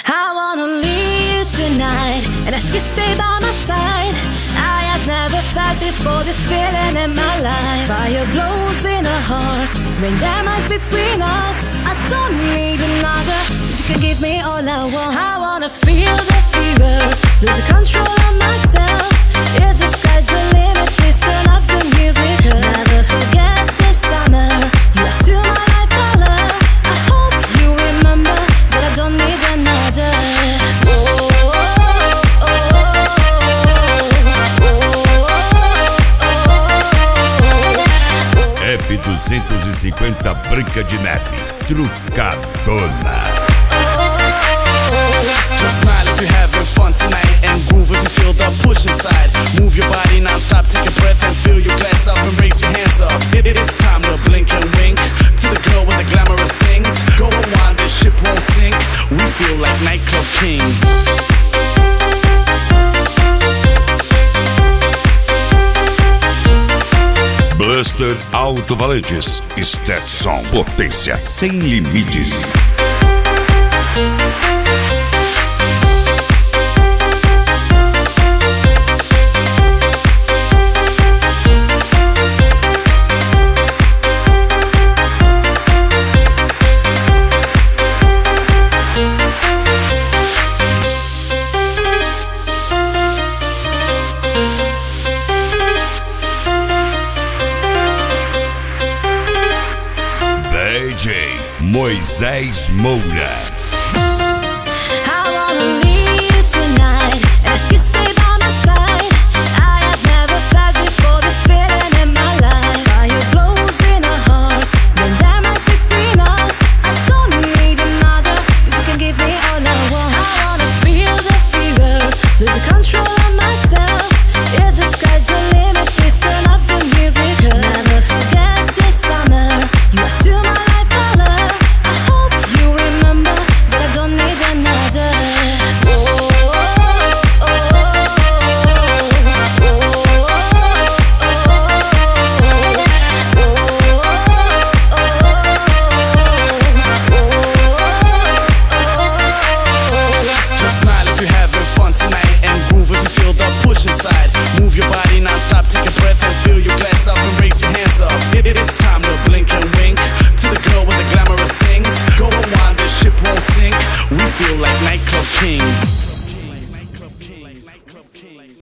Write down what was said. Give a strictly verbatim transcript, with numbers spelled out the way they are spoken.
I wanna leave tonight and ask you stay by my side. I have never felt before this feeling in my life. Fire blows in our hearts, rain diamonds between us. I don't need another, but you can give me all I want. I wanna feel the fever, lose control of myself. If the sky's the limit, please turn up the music. Never forget this summer, you are still my life color. I hope you remember that I don't need another. F duzentos e cinquenta Branca de Neve, trucadona. Just smile if you're having fun tonight, and groove if you feel the push inside. Move your body non-stop, take a breath and fill your glass up and raise your hands up. It, it, it's time to blink and wink to the girl with the glamorous things. Go on, this ship won't sink. We feel like nightclub kings. Buster Alto-Valentes, Stetson, potência sem limites. D J Moisés Moura.